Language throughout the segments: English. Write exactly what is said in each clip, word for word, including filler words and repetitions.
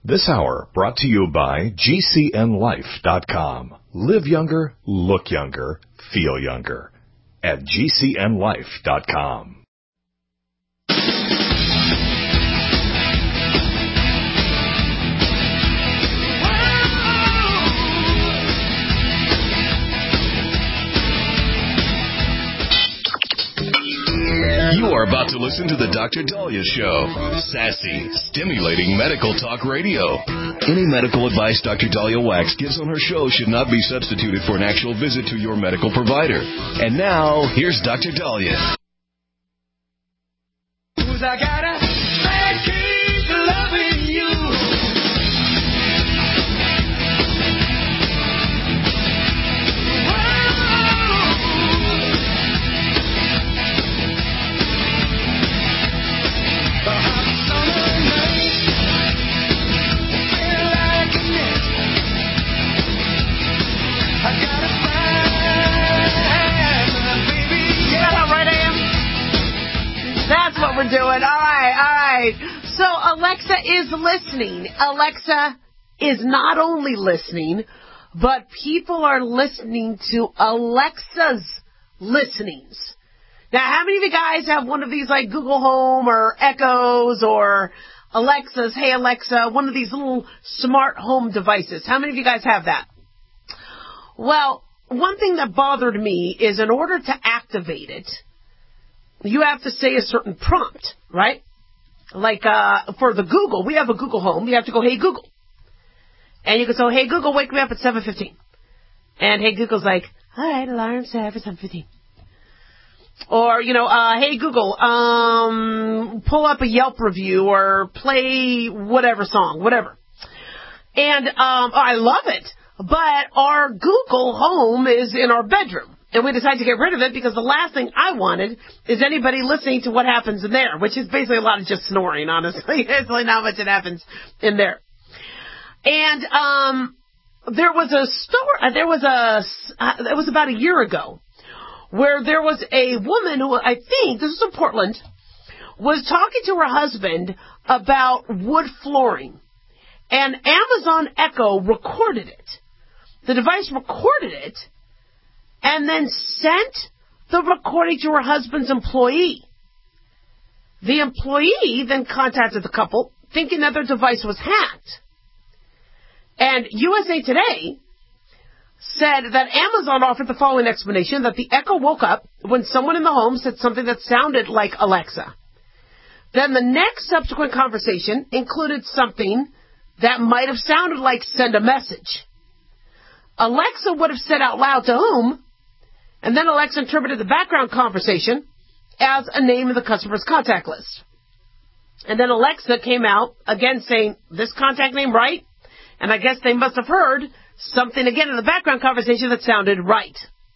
This hour brought to you by G C N life dot com. Live younger, look younger, feel younger at G C N life dot com. You are about to listen to the Doctor Daliah Show. Sassy, stimulating medical talk radio. Any medical advice Doctor Daliah Wax gives on her show should not be substituted for an actual visit to your medical provider. And now, here's Doctor Daliah. I gotta keep loving you. That's what we're doing. All right, all right. So Alexa is listening. Alexa is not only listening, but people are listening to Alexa's listenings. Now, how many of you guys have one of these like Google Home or Echoes or Alexa's, hey Alexa, one of these little smart home devices? How many of you guys have that? Well, one thing that bothered me is in order to activate it, you have to say a certain prompt, right? Like uh, for the Google, we have a Google Home. You have to go, hey, Google. And you can say, hey, Google, wake me up at seven fifteen. And hey, Google's like, all right, alarm set for seven fifteen. Or, you know, uh, hey, Google, um, pull up a Yelp review or play whatever song, whatever. And um, oh, I love it. But our Google Home is in our bedroom. And we decided to get rid of it because the last thing I wanted is anybody listening to what happens in there, which is basically a lot of just snoring, honestly. It's really not much that happens in there. And um, there was a story, there was a, uh, it was about a year ago, where there was a woman who, I think, this is in Portland, was talking to her husband about wood flooring. And Amazon Echo recorded it. The device recorded it and then sent the recording to her husband's employee. The employee then contacted the couple, thinking that their device was hacked. And U S A Today said that Amazon offered the following explanation, that the Echo woke up when someone in the home said something that sounded like Alexa. Then the next subsequent conversation included something that might have sounded like send a message. Alexa would have said out loud to whom, and then Alexa interpreted the background conversation as a name in the customer's contact list. And then Alexa came out, again saying, this contact name right? And I guess they must have heard something again in the background conversation that sounded right.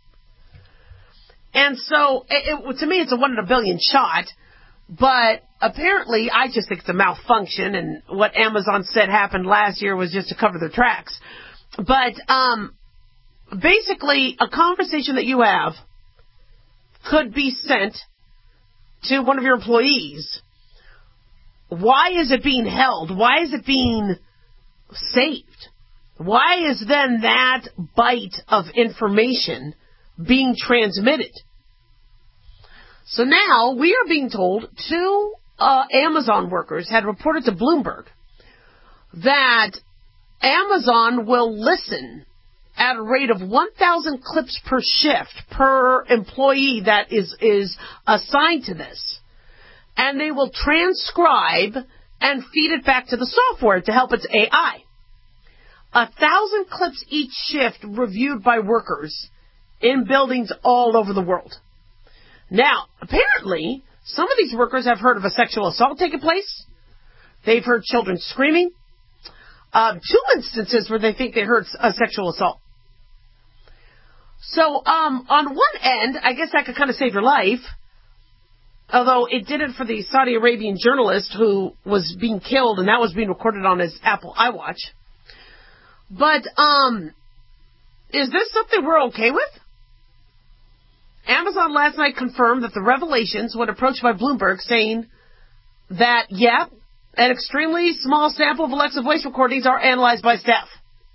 And so, it, it, to me, it's a one in a billion shot. But apparently, I just think it's a malfunction. And what Amazon said happened last year was just to cover their tracks. But um, basically, a conversation that you have could be sent to one of your employees. Why is it being held? Why is it being saved? Why is then that byte of information being transmitted? So now we are being told two uh, Amazon workers had reported to Bloomberg that Amazon will listen at a rate of one thousand clips per shift per employee that is, is assigned to this. And they will transcribe and feed it back to the software to help its A I. A thousand clips each shift reviewed by workers in buildings all over the world. Now, apparently, some of these workers have heard of a sexual assault taking place. They've heard children screaming. Uh, two instances where they think they heard a sexual assault. So, um, on one end, I guess that could kind of save your life. Although it didn't for the Saudi Arabian journalist who was being killed, and that was being recorded on his Apple iWatch. But, um, is this something we're okay with? Amazon last night confirmed that the revelations, when approached by Bloomberg, saying that, yeah, An extremely small sample of Alexa voice recordings are analyzed by staff.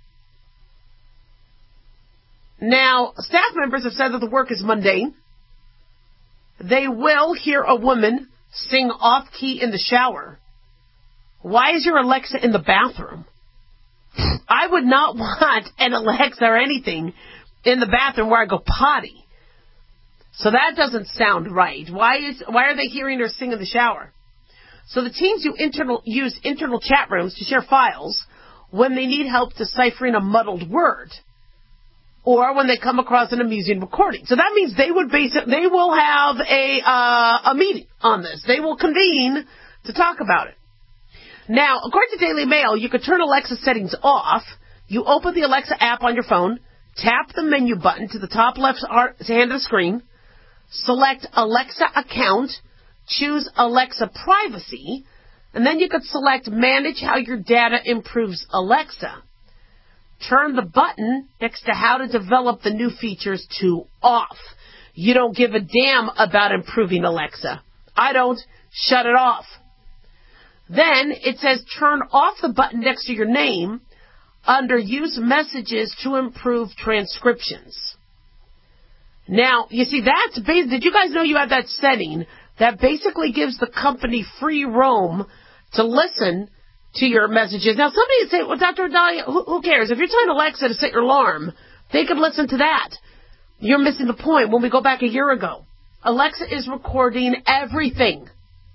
Now, staff members have said that the work is mundane. They will hear a woman sing off-key in the shower. Why is your Alexa in the bathroom? I would not want an Alexa or anything in the bathroom where I go potty. So that doesn't sound right. Why is why are they hearing her sing in the shower? So the teams use internal, use internal chat rooms to share files when they need help deciphering a muddled word, or when they come across an amusing recording. So that means they would base it, they will have a uh, a meeting on this. They will convene to talk about it. Now, according to Daily Mail, you could turn Alexa settings off. You open the Alexa app on your phone, tap the menu button to the top left hand of the screen, select Alexa account, choose Alexa privacy, and then you could select manage how your data improves Alexa. Turn the button next to how to develop the new features to off. You don't give a damn about improving Alexa. I don't. Shut it off. Then it says turn off the button next to your name under use messages to improve transcriptions. Now, you see, that's bas- did you guys know you have that setting that basically gives the company free roam to listen to your messages? Now, somebody would say, well, Doctor Dahlia, who, who cares? If you're telling Alexa to set your alarm, they could listen to that. You're missing the point. When we go back a year ago, Alexa is recording everything.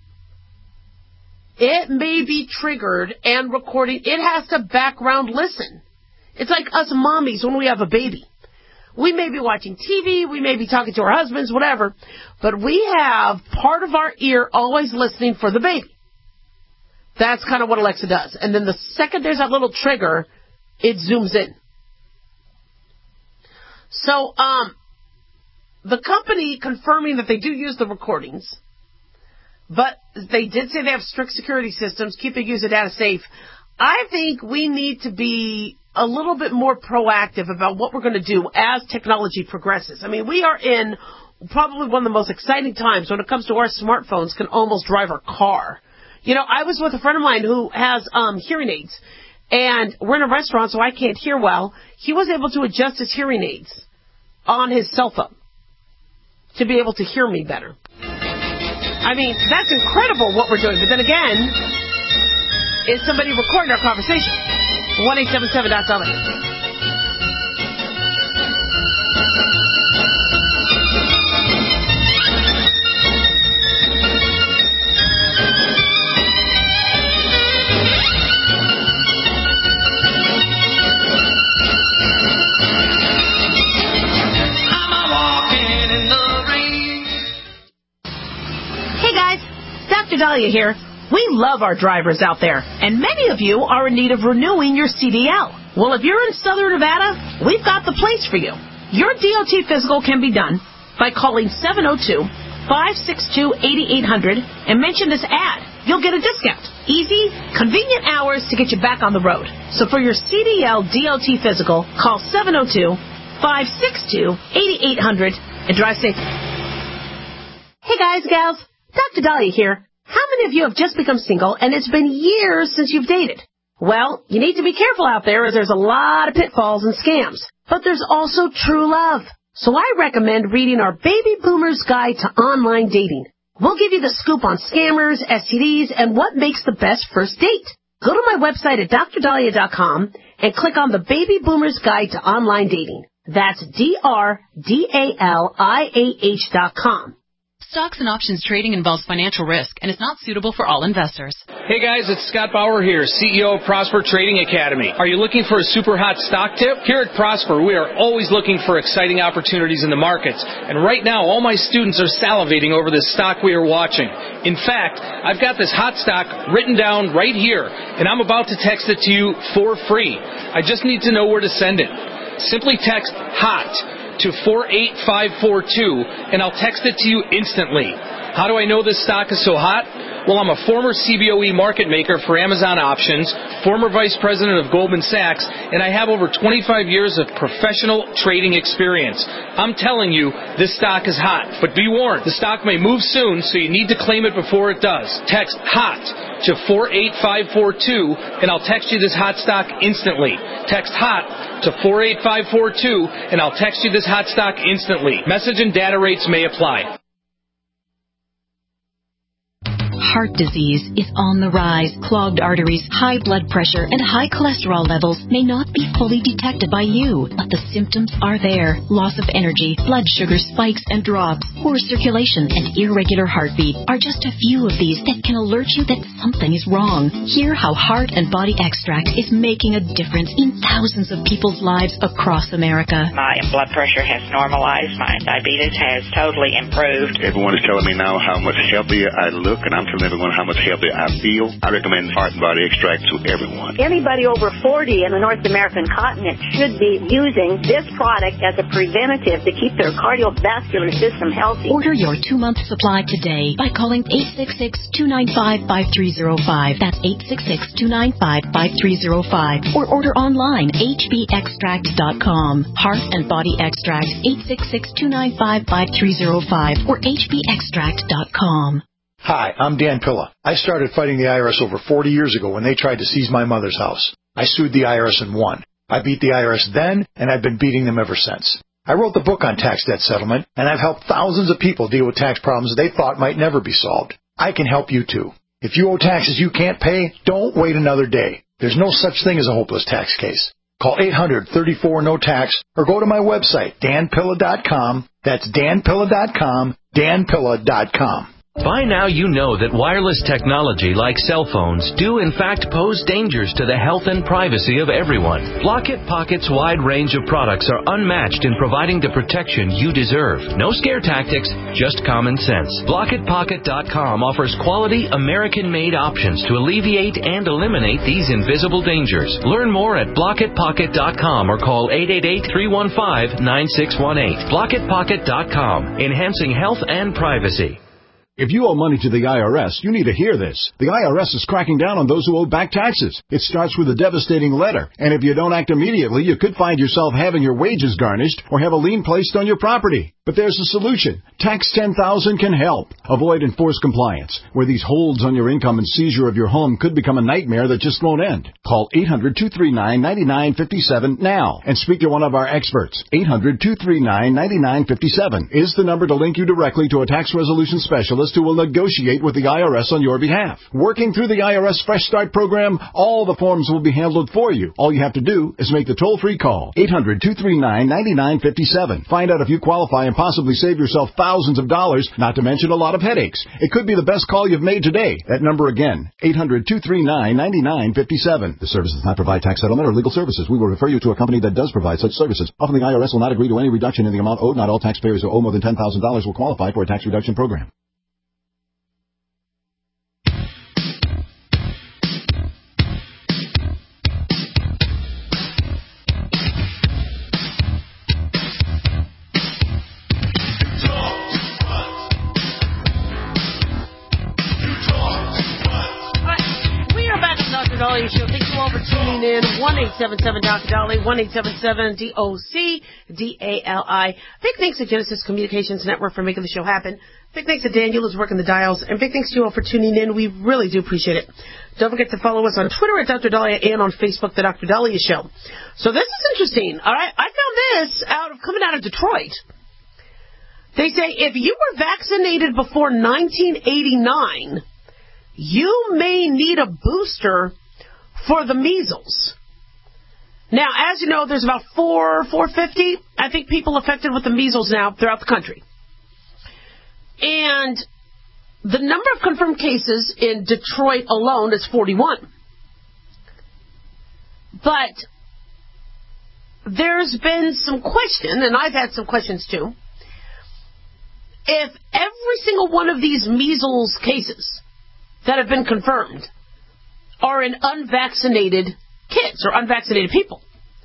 It may be triggered and recording. It has to background listen. It's like us mommies when we have a baby. We may be watching T V, we may be talking to our husbands, whatever, but we have part of our ear always listening for the baby. That's kind of what Alexa does. And then the second there's that little trigger, it zooms in. So, um, the company confirming that they do use the recordings, but they did say they have strict security systems, keeping user data safe. I think we need to be a little bit more proactive about what we're going to do as technology progresses. I mean, we are in probably one of the most exciting times when it comes to our smartphones can almost drive our car. You know, I was with a friend of mine who has um, hearing aids, and we're in a restaurant, so I can't hear well. He was able to adjust his hearing aids on his cell phone to be able to hear me better. I mean, that's incredible what we're doing. But then again, is somebody recording our conversation? one eight seven seven dot W. Hey guys, Doctor Dahlia here. We love our drivers out there, and many of you are in need of renewing your C D L. Well, if you're in Southern Nevada, we've got the place for you. Your D O T physical can be done by calling seven oh two, five six two, eight eight hundred and mention this ad. You'll get a discount. Easy, convenient hours to get you back on the road. So for your C D L D O T physical, call seven oh two, five six two, eight eight hundred and drive safe. Hey guys, gals, Doctor Dahlia here. How many of you have just become single and it's been years since you've dated? Well, you need to be careful out there as there's a lot of pitfalls and scams. But there's also true love. So I recommend reading our Baby Boomer's Guide to Online Dating. We'll give you the scoop on scammers, S T Ds, and what makes the best first date. Go to my website at dr dahlia dot com and click on the Baby Boomer's Guide to Online Dating. That's D R D A L I A H dot com. Stocks and options trading involves financial risk and is not suitable for all investors. Hey guys, it's Scott Bauer here, C E O of Prosper Trading Academy. Are you looking for a super hot stock tip? Here at Prosper, we are always looking for exciting opportunities in the markets. And right now, all my students are salivating over this stock we are watching. In fact, I've got this hot stock written down right here, and I'm about to text it to you for free. I just need to know where to send it. Simply text HOT to four eight five four two, and I'll text it to you instantly. How do I know this stock is so hot? Well, I'm a former C B O E market maker for Amazon Options, former vice president of Goldman Sachs, and I have over twenty-five years of professional trading experience. I'm telling you, this stock is hot. But be warned, the stock may move soon, so you need to claim it before it does. Text HOT to four eight five four two, and I'll text you this hot stock instantly. Text HOT to four eight five four two, and I'll text you this hot stock instantly. Message and data rates may apply. Heart disease is on the rise. Clogged arteries, high blood pressure, and high cholesterol levels may not be fully detected by you, but the symptoms are there. Loss of energy, blood sugar spikes and drops, poor circulation, and irregular heartbeat are just a few of these that can alert you that something is wrong. Hear how Heart and Body Extract is making a difference in thousands of people's lives across America. My blood pressure has normalized. My diabetes has totally improved. Everyone is telling me now how much healthier I look, and I'm telling everyone how much healthier I feel. I recommend Heart and Body Extract to everyone. Anybody over forty in the North American continent should be using this product as a preventative to keep their cardiovascular system healthy. Order your two-month supply today by calling eight six six, two nine five, five three zero five. That's eight six six, two nine five, five three zero five. Or order online, h b extract dot com. Heart and Body Extract, eight six six, two nine five, five three zero five or h b extract dot com. Hi, I'm Dan Pilla. I started fighting the I R S over forty years ago when they tried to seize my mother's house. I sued the I R S and won. I beat the I R S then, and I've been beating them ever since. I wrote the book on tax debt settlement, and I've helped thousands of people deal with tax problems they thought might never be solved. I can help you too. If you owe taxes you can't pay, don't wait another day. There's no such thing as a hopeless tax case. Call eight hundred, thirty-four, no tax or go to my website, dan pilla dot com. That's dan pilla dot com, dan pilla dot com. By now you know that wireless technology like cell phones do in fact pose dangers to the health and privacy of everyone. Blockit Pocket's wide range of products are unmatched in providing the protection you deserve. No scare tactics, just common sense. Blockit Pocket dot com offers quality American-made options to alleviate and eliminate these invisible dangers. Learn more at Blockit Pocket dot com or call eight eight eight, three one five, nine six one eight. Blockit Pocket dot com, enhancing health and privacy. If you owe money to the I R S, you need to hear this. The I R S is cracking down on those who owe back taxes. It starts with a devastating letter, and if you don't act immediately, you could find yourself having your wages garnished or have a lien placed on your property. But there's a solution. Tax ten thousand can help. Avoid enforced compliance, where these holds on your income and seizure of your home could become a nightmare that just won't end. Call eight hundred, two three nine, nine nine five seven now and speak to one of our experts. eight hundred, two three nine, nine nine five seven is the number to link you directly to a tax resolution specialist who will negotiate with the I R S on your behalf. Working through the I R S Fresh Start program, all the forms will be handled for you. All you have to do is make the toll-free call. eight hundred, two three nine, nine nine five seven. Find out if you qualify and possibly save yourself thousands of dollars, not to mention a lot of headaches. It could be the best call you've made today. That number again, eight hundred, two three nine, nine nine five seven. The service does not provide tax settlement or legal services. We will refer you to a company that does provide such services. Often the I R S will not agree to any reduction in the amount owed. Not all taxpayers who owe more than ten thousand dollars will qualify for a tax reduction program. Show. Thank you all for tuning in. one eight seven seven Doctor Dolly, one eight seven seven D O C D A L I. Big thanks to Genesis Communications Network for making the show happen. Big thanks to Daniel who's working the dials. And big thanks to you all for tuning in. We really do appreciate it. Don't forget to follow us on Twitter at Doctor Dahlia and on Facebook, The Doctor Dahlia Show. So this is interesting. All right, I found this out of coming out of Detroit. They say if you were vaccinated before nineteen eighty-nine, you may need a booster for the measles. Now, as you know, there's about four, four fifty, I think, people affected with the measles now throughout the country. And the number of confirmed cases in Detroit alone is forty-one. But there's been some question, and I've had some questions too, if every single one of these measles cases that have been confirmed are in unvaccinated kids or unvaccinated people.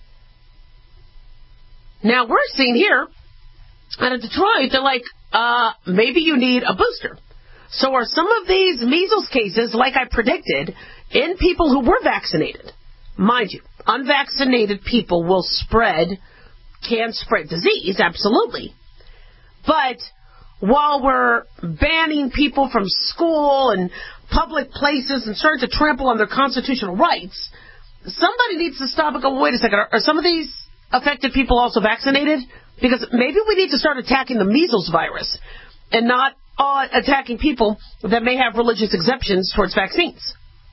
Now, we're seeing here out of Detroit, they're like, uh, maybe you need a booster. So are some of these measles cases, like I predicted, in people who were vaccinated? Mind you, unvaccinated people will spread, can spread disease, absolutely. But while we're banning people from school and public places and starting to trample on their constitutional rights, somebody needs to stop and go, wait a second, are, are some of these affected people also vaccinated? Because maybe we need to start attacking the measles virus and not uh, attacking people that may have religious exemptions towards vaccines.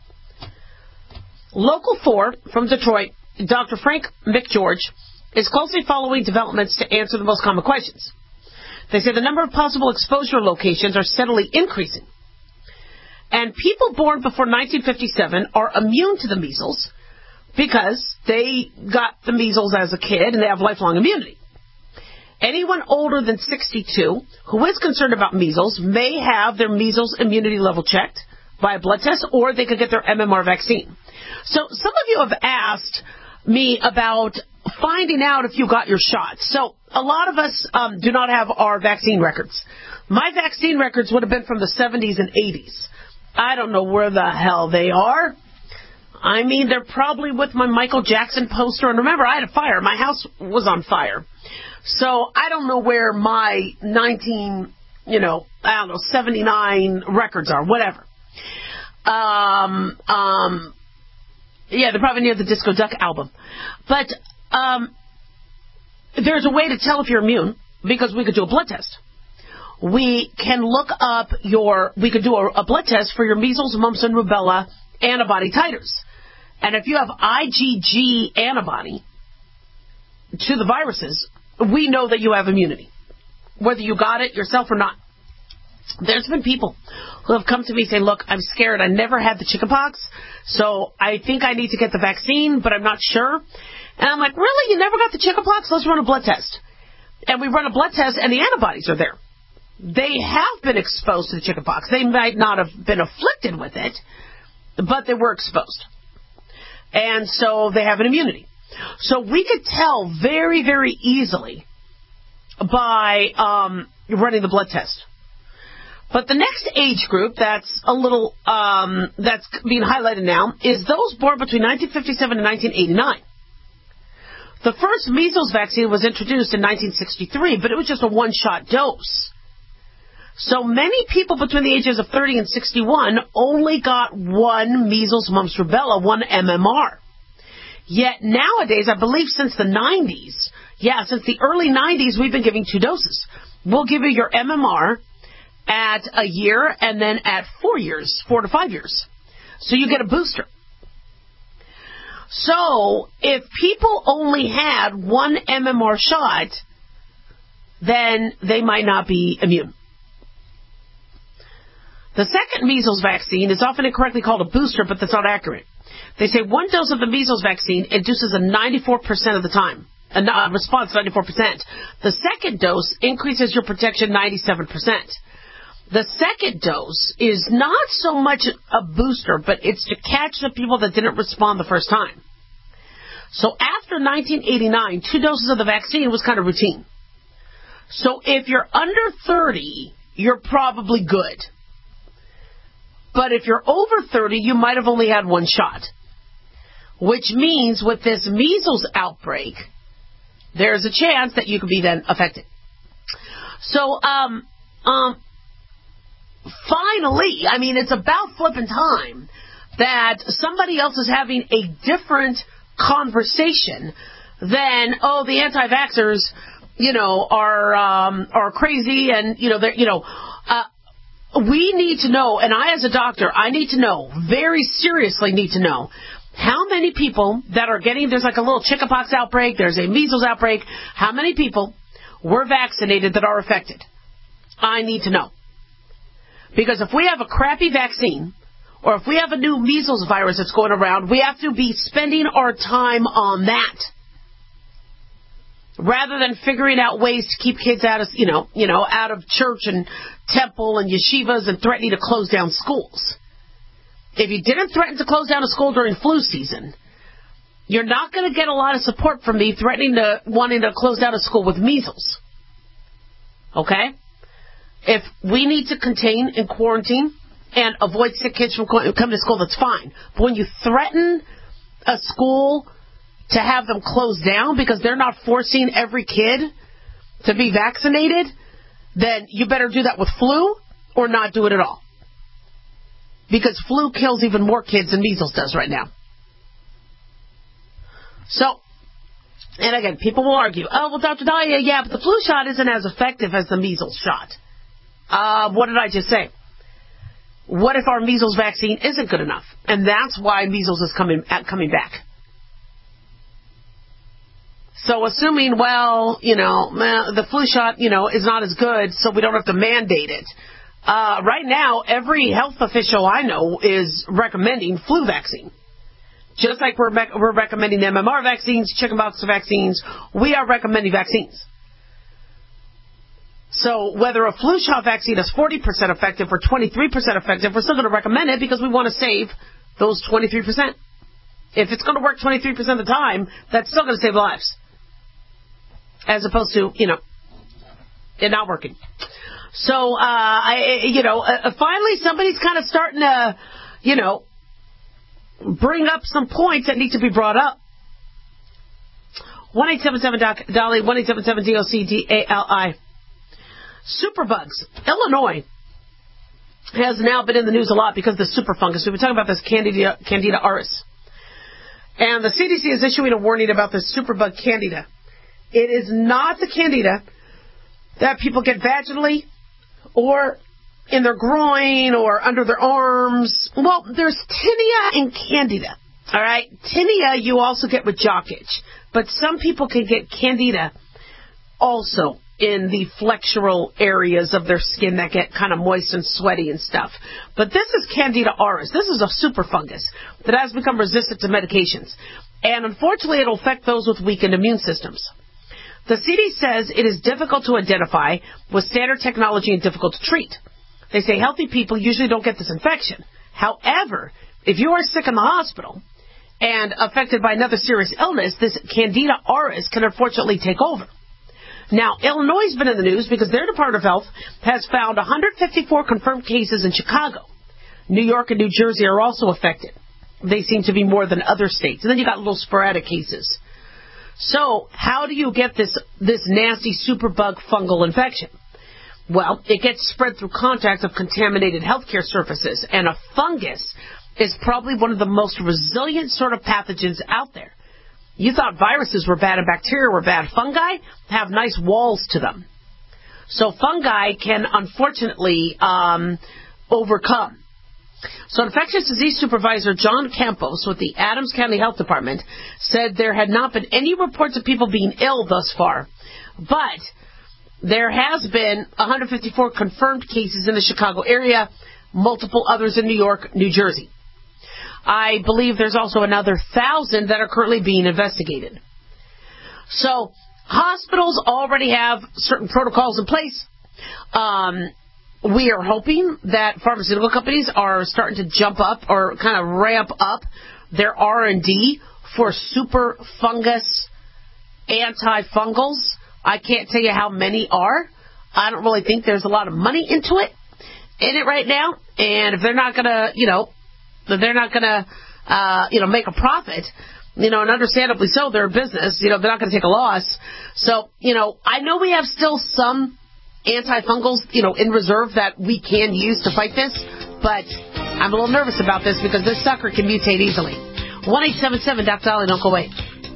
Local four from Detroit, Doctor Frank McGeorge, is closely following developments to answer the most common questions. They say the number of possible exposure locations are steadily increasing. And people born before nineteen fifty-seven are immune to the measles because they got the measles as a kid and they have lifelong immunity. Anyone older than sixty-two who is concerned about measles may have their measles immunity level checked by a blood test, or they could get their M M R vaccine. So some of you have asked me about finding out if you got your shot. So a lot of us um, do not have our vaccine records. My vaccine records would have been from the seventies and eighties. I don't know where the hell they are. I mean, they're probably with my Michael Jackson poster. And remember, I had a fire. My house was on fire. So I don't know where my nineteen, you know, I don't know, seventy-nine records are, whatever. Um, um, yeah, they're probably near the Disco Duck album. But um, there's a way to tell if you're immune because we could do a blood test. We can look up your, we could do a, a blood test for your measles, mumps, and rubella antibody titers. And if you have IgG antibody to the viruses, we know that you have immunity, whether you got it yourself or not. There's been people who have come to me saying, look, I'm scared. I never had the chickenpox, so I think I need to get the vaccine, but I'm not sure. And I'm like, really? You never got the chickenpox? Let's run a blood test. And we run a blood test, and the antibodies are there. They have been exposed to the chickenpox. They might not have been afflicted with it, but they were exposed. And so they have an immunity. So we could tell very, very easily by um, running the blood test. But the next age group that's a little, um, that's being highlighted now is those born between nineteen fifty-seven and nineteen eighty-nine. The first measles vaccine was introduced in nineteen sixty-three, but it was just a one-shot dose. So many people between the ages of thirty and sixty-one only got one measles, mumps, rubella, one M M R. Yet nowadays, I believe since the nineties, yeah, since the early nineties, we've been giving two doses. We'll give you your M M R at a year and then at four years, four to five years. So you get a booster. So if people only had one M M R shot, then they might not be immune. The second measles vaccine is often incorrectly called a booster, but that's not accurate. They say one dose of the measles vaccine induces a ninety-four percent of the time, a response ninety-four percent. The second dose increases your protection ninety-seven percent. The second dose is not so much a booster, but it's to catch the people that didn't respond the first time. So after nineteen eighty-nine, two doses of the vaccine was kind of routine. So if you're under thirty, you're probably good. But if you're over thirty, you might have only had one shot. Which means with this measles outbreak, there's a chance that you could be then affected. So, um, um, finally, I mean, it's about flipping time that somebody else is having a different conversation than, oh, the anti-vaxxers, you know, are, um, are crazy and, you know, they're, you know, uh, we need to know, and I as a doctor, I need to know, very seriously need to know, how many people that are getting, there's like a little chickenpox outbreak, there's a measles outbreak, how many people were vaccinated that are affected? I need to know. Because if we have a crappy vaccine, or if we have a new measles virus that's going around, we have to be spending our time on that. Rather than figuring out ways to keep kids out of, you know, you know, out of church and temple and yeshivas and threatening to close down schools. If you didn't threaten to close down a school during flu season, you're not going to get a lot of support from me threatening to, wanting to close down a school with measles. Okay? If we need to contain and quarantine and avoid sick kids from coming to school, that's fine. But when you threaten a school to have them closed down because they're not forcing every kid to be vaccinated, then you better do that with flu or not do it at all. Because flu kills even more kids than measles does right now. So, and again, people will argue, oh, well, Doctor Dahlia, yeah, but the flu shot isn't as effective as the measles shot. Uh, what did I just say? What if our measles vaccine isn't good enough? And that's why measles is coming coming back. So assuming, well, you know, the flu shot, you know, is not as good, so we don't have to mandate it. Uh, right now, every health official I know is recommending flu vaccine. Just like we're, rec- we're recommending M M R vaccines, chickenpox vaccines, we are recommending vaccines. So whether a flu shot vaccine is forty percent effective or twenty-three percent effective, we're still going to recommend it because we want to save those twenty-three percent. If it's going to work twenty-three percent of the time, that's still going to save lives. As opposed to, you know, it not working. So, uh, I, you know, uh, finally somebody's kind of starting to, you know, bring up some points that need to be brought up. one eight seven seven D O C, one eight seven seven D O C D A L I. Superbugs. Illinois has now been in the news a lot because of the super fungus. We've been talking about this Candida, Candida auris. And the C D C is issuing a warning about this superbug Candida. It is not the Candida that people get vaginally or in their groin or under their arms. Well, there's tinea and Candida. All right? Tinea you also get with jock itch. But some people can get Candida also in the flexural areas of their skin that get kind of moist and sweaty and stuff. But this is Candida auris. This is a super fungus that has become resistant to medications. And unfortunately, it'll affect those with weakened immune systems. The C D C says it is difficult to identify with standard technology and difficult to treat. They say healthy people usually don't get this infection. However, if you are sick in the hospital and affected by another serious illness, this Candida auris can unfortunately take over. Now, Illinois has been in the news because their Department of Health has found one hundred fifty-four confirmed cases in Chicago. New York and New Jersey are also affected. They seem to be more than other states. And then you got little sporadic cases. So, how do you get this, this nasty superbug fungal infection? Well, it gets spread through contact of contaminated healthcare surfaces, and a fungus is probably one of the most resilient sort of pathogens out there. You thought viruses were bad and bacteria were bad. Fungi have nice walls to them. So fungi can, unfortunately, um, overcome. So infectious disease supervisor John Campos with the Adams County Health Department said there had not been any reports of people being ill thus far, but there has been one hundred fifty-four confirmed cases in the Chicago area, multiple others in New York, New Jersey. I believe there's also another one thousand that are currently being investigated. So hospitals already have certain protocols in place. Um, we are hoping that pharmaceutical companies are starting to jump up or kind of ramp up their R and D for super fungus antifungals. I can't tell you how many are. I don't really think there's a lot of money into it, in it right now. And if they're not going to, you know, if they're not going to, uh, you know, make a profit, you know, and understandably so, they're a business, you know, they're not going to take a loss. So, you know, I know we have still some antifungals, you know, in reserve that we can use to fight this, but I'm a little nervous about this because this sucker can mutate easily. one eight seven seven D O C Dolly, don't go away.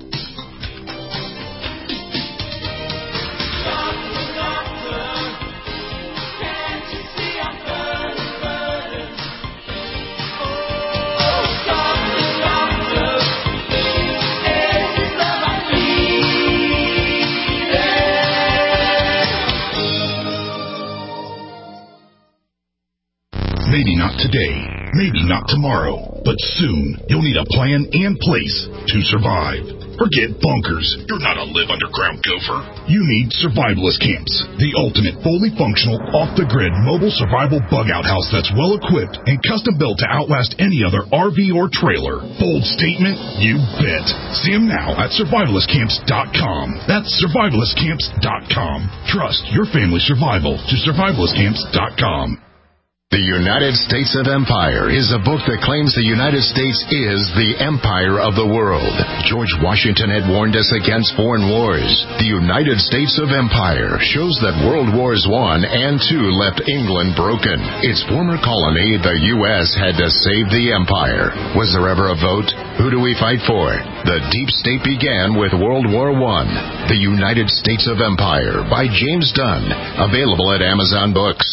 Maybe not today, maybe not tomorrow, but soon you'll need a plan and place to survive. Forget bunkers. You're not a live underground gopher. You need Survivalist Camps, the ultimate fully functional, off-the-grid mobile survival bug-out house that's well-equipped and custom-built to outlast any other R V or trailer. Bold statement? You bet. See them now at survivalist camps dot com. That's survivalist camps dot com. Trust your family's survival to survivalist camps dot com. The United States of Empire is a book that claims the United States is the empire of the world. George Washington had warned us against foreign wars. The United States of Empire shows that World Wars One and Two left England broken. Its former colony, the U S, had to save the empire. Was there ever a vote? Who do we fight for? The deep state began with World War One. The United States of Empire by James Dunn. Available at Amazon Books.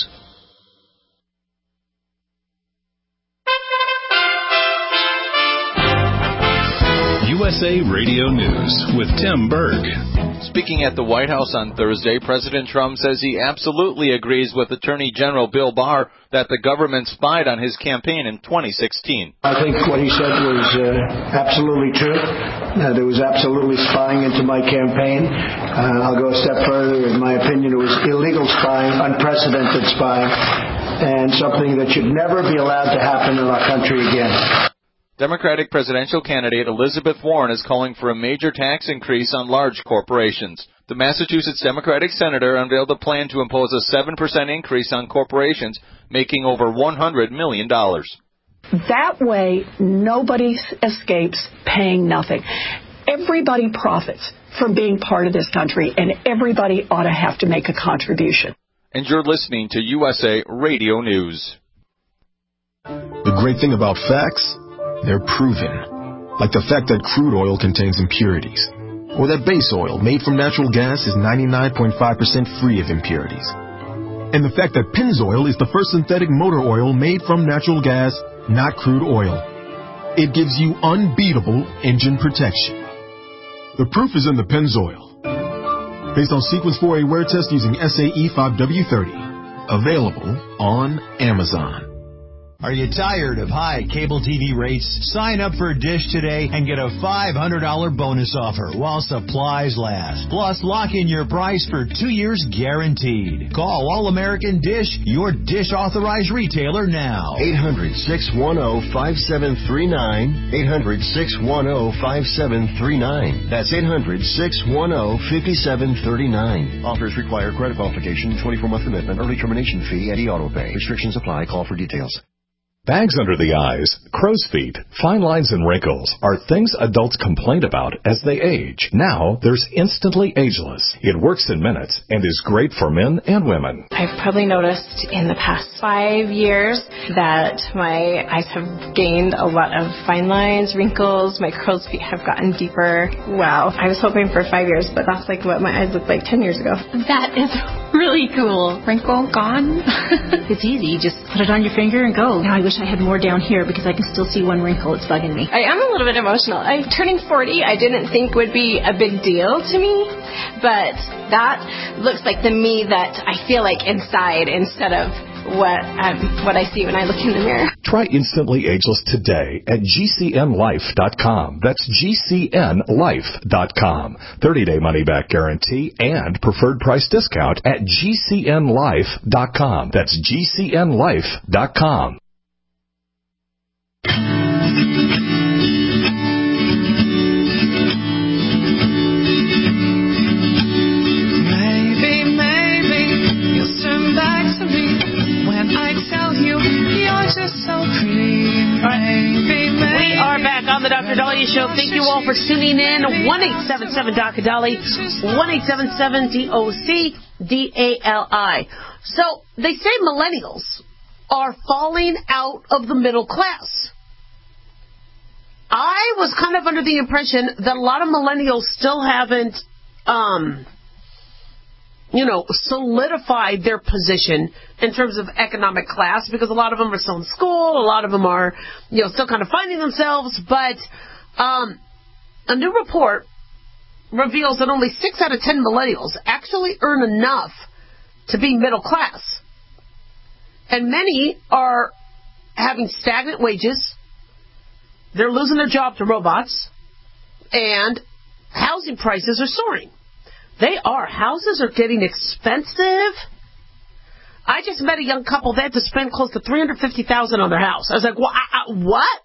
U S A Radio News with Tim Berg. Speaking at the White House on Thursday, President Trump says he absolutely agrees with Attorney General Bill Barr that the government spied on his campaign in twenty sixteen. I think what he said was uh, absolutely true. Uh, there was absolutely spying into my campaign. Uh, I'll go a step further. In my opinion, it was illegal spying, unprecedented spying, and something that should never be allowed to happen in our country again. Democratic presidential candidate Elizabeth Warren is calling for a major tax increase on large corporations. The Massachusetts Democratic senator unveiled a plan to impose a seven percent increase on corporations making over one hundred million dollars. That way, nobody escapes paying nothing. Everybody profits from being part of this country, and everybody ought to have to make a contribution. And you're listening to U S A Radio News. The great thing about facts, they're proven. Like the fact that crude oil contains impurities. Or that base oil made from natural gas is ninety-nine point five percent free of impurities. And the fact that Pennzoil is the first synthetic motor oil made from natural gas, not crude oil. It gives you unbeatable engine protection. The proof is in the Pennzoil. Based on Sequence four A wear test using S A E five W thirty. Available on Amazon. Are you tired of high cable T V rates? Sign up for Dish today and get a five hundred dollars bonus offer while supplies last. Plus, lock in your price for two years guaranteed. Call All American Dish, your Dish authorized retailer now. eight hundred, six one zero, five seven three nine. eight hundred, six one zero, five seven three nine. That's eight hundred, six one zero, five seven three nine. Offers require credit qualification, twenty-four month commitment, early termination fee, and e-auto pay. Restrictions apply. Call for details. Bags under the eyes, crow's feet, fine lines, and wrinkles are things adults complain about as they age. Now, there's Instantly Ageless. It works in minutes and is great for men and women. I've probably noticed in the past five years that my eyes have gained a lot of fine lines, wrinkles, my crow's feet have gotten deeper. Wow. I was hoping for five years, but that's like what my eyes looked like ten years ago. That is really cool. Wrinkle gone. It's easy. You just put it on your finger and go. Now I wish I had more down here because I can still see one wrinkle. It's bugging me. I am a little bit emotional. I'm turning forty. I didn't think would be a big deal to me, but that looks like the me that I feel like inside instead of what um, what I see when I look in the mirror. Try Instantly Ageless today at G C N life dot com. That's G C N life dot com. thirty day money-back guarantee and preferred price discount at G C N life dot com. That's G C N life dot com. Maybe, maybe you'll turn back to me when I tell you you're just so pretty. Maybe, maybe. We are back on the Doctor Dahlia Show. Thank you all for tuning in. one eight seven seven D O C Dali, one eight seven seven D O C D A L I. So they say millennials are falling out of the middle class. I was kind of under the impression that a lot of millennials still haven't, um, you know, solidified their position in terms of economic class, because a lot of them are still in school, a lot of them are, you know, still kind of finding themselves. But um, a new report reveals that only six out of ten millennials actually earn enough to be middle class. And many are having stagnant wages. They're losing their job to robots, and housing prices are soaring. They are. Houses are getting expensive. I just met a young couple. They had to spend close to three hundred fifty thousand dollars on their house. I was like, well, I, I, what?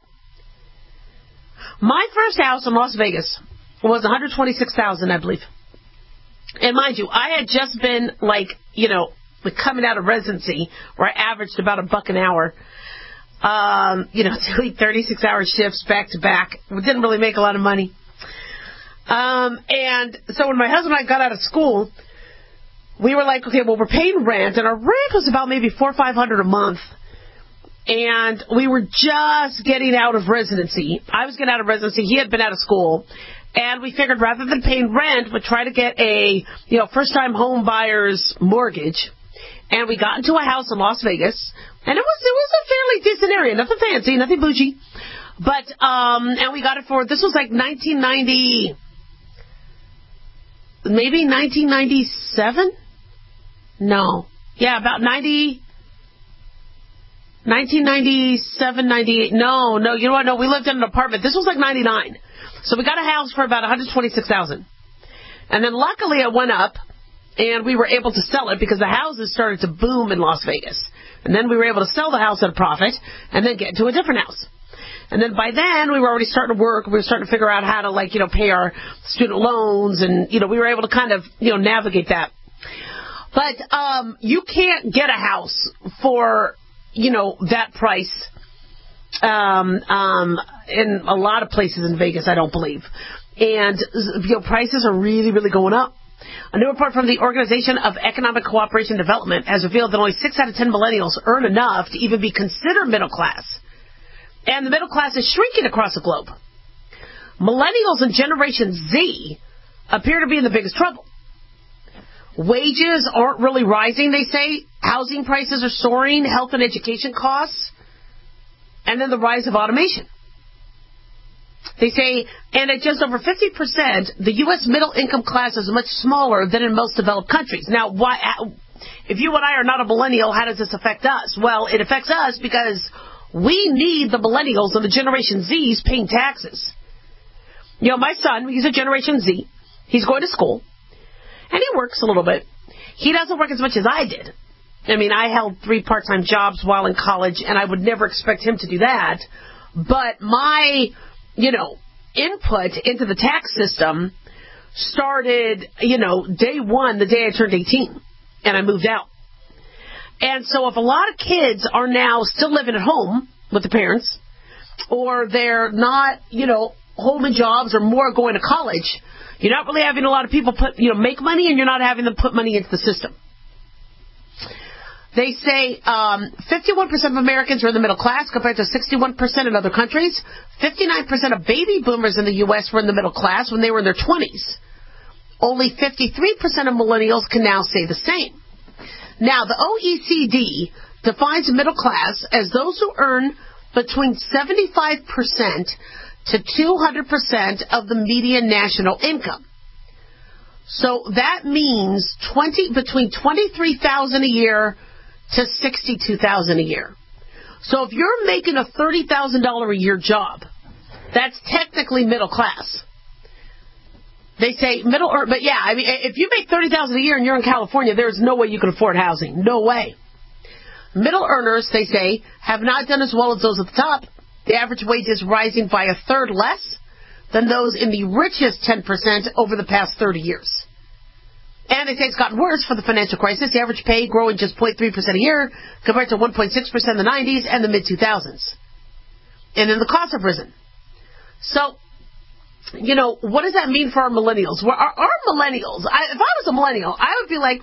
My first house in Las Vegas was one hundred twenty-six thousand dollars, I believe. And mind you, I had just been, like, you know, coming out of residency, where I averaged about a buck an hour. Um, you know, doing thirty-six hour shifts back to back. We didn't really make a lot of money. Um, and so when my husband and I got out of school, we were like, okay, well, we're paying rent, and our rent was about maybe four or five hundred a month. And we were just getting out of residency. I was getting out of residency. He had been out of school. And we figured rather than paying rent, we'd try to get a, you know, first-time home buyer's mortgage. And we got into a house in Las Vegas. And it was it was a fairly decent area. Nothing fancy, nothing bougie. But, um, and we got it for, this was like nineteen ninety, maybe nineteen ninety-seven? No. Yeah, about ninety, nineteen ninety-seven, ninety-eight. No, no, you know what? No, we lived in an apartment. This was like ninety-nine. So we got a house for about one hundred twenty-six thousand dollars. And then luckily it went up, and we were able to sell it because the houses started to boom in Las Vegas. And then we were able to sell the house at a profit and then get into a different house. And then by then we were already starting to work. We were starting to figure out how to, like, you know, pay our student loans, and, you know, we were able to kind of, you know, navigate that. But um, you can't get a house for, you know, that price um, um, in a lot of places in Vegas, I don't believe. And, you know, prices are really, really going up. A new report from the Organization of Economic Cooperation and Development has revealed that only six out of ten millennials earn enough to even be considered middle class. And the middle class is shrinking across the globe. Millennials and Generation Z appear to be in the biggest trouble. Wages aren't really rising, they say. Housing prices are soaring, health and education costs, and then the rise of automation. They say, and at just over fifty percent, the U S middle income class is much smaller than in most developed countries. Now, why, if you and I are not a millennial, how does this affect us? Well, it affects us because we need the millennials and the Generation Zs paying taxes. You know, my son, he's a Generation Z. He's going to school, and he works a little bit. He doesn't work as much as I did. I mean, I held three part-time jobs while in college, and I would never expect him to do that. But my, you know, input into the tax system started, you know, day one, the day I turned eighteen, and I moved out. And so if a lot of kids are now still living at home with the parents, or they're not, you know, holding jobs or more going to college, you're not really having a lot of people put, you know, make money, and you're not having them put money into the system. They say um, fifty-one percent of Americans are in the middle class compared to sixty-one percent in other countries. fifty-nine percent of baby boomers in the U S were in the middle class when they were in their twenties. Only fifty-three percent of millennials can now say the same. Now, the O E C D defines middle class as those who earn between seventy-five percent to two hundred percent of the median national income. So that means twenty between twenty-three thousand dollars a year to sixty-two thousand dollars a year. So if you're making a thirty thousand dollars a year job, that's technically middle class. They say middle, or, but yeah, I mean, if you make thirty thousand dollars a year and you're in California, there's no way you can afford housing. No way. Middle earners, they say, have not done as well as those at the top. The average wage is rising by a third less than those in the richest ten percent over the past thirty years. And they say it's gotten worse for the financial crisis. The average pay growing just zero point three percent a year compared to one point six percent in the nineties and the mid two thousands. And then the costs have risen. So, you know, what does that mean for our millennials? Well, our, our millennials, I, if I was a millennial, I would be like,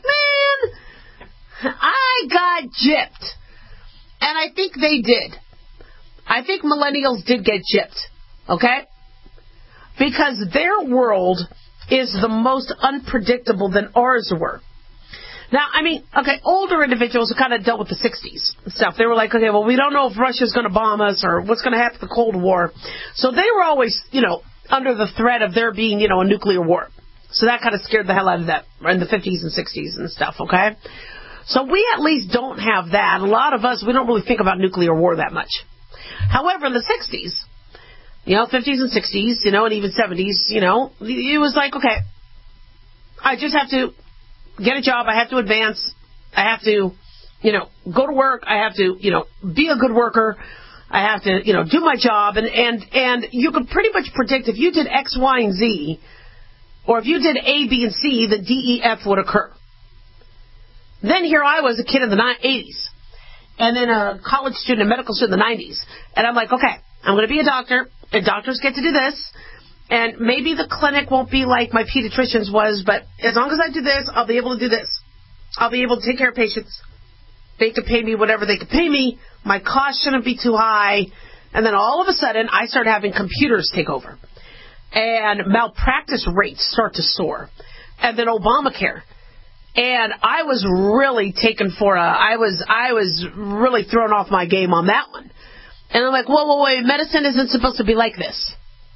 man, I got gypped. And I think they did. I think millennials did get gypped, okay? Because their world is the most unpredictable than ours were. Now, I mean, okay, older individuals who kind of dealt with the sixties and stuff, they were like, okay, well, we don't know if Russia's going to bomb us or what's going to happen to the Cold War. So they were always, you know, under the threat of there being, you know, a nuclear war. So that kind of scared the hell out of them in the fifties and sixties and stuff, okay? So we at least don't have that. A lot of us, we don't really think about nuclear war that much. However, in the sixties, you know, fifties and sixties, you know, and even seventies, you know, it was like, okay, I just have to get a job. I have to advance. I have to, you know, go to work. I have to, you know, be a good worker. I have to, you know, do my job. And, and, and you could pretty much predict if you did X, Y, and Z, or if you did A, B, and C, the D, E, F would occur. Then here I was, a kid in the eighties, and then a college student, a medical student in the nineties. And I'm like, okay, I'm going to be a doctor, and doctors get to do this, and maybe the clinic won't be like my pediatrician's was, but as long as I do this, I'll be able to do this. I'll be able to take care of patients. They could pay me whatever they could pay me. My cost shouldn't be too high. And then all of a sudden, I started having computers take over. And malpractice rates start to soar. And then Obamacare. And I was really taken for a, I was, I was really thrown off my game on that one. And I'm like, whoa, whoa, wait, medicine isn't supposed to be like this.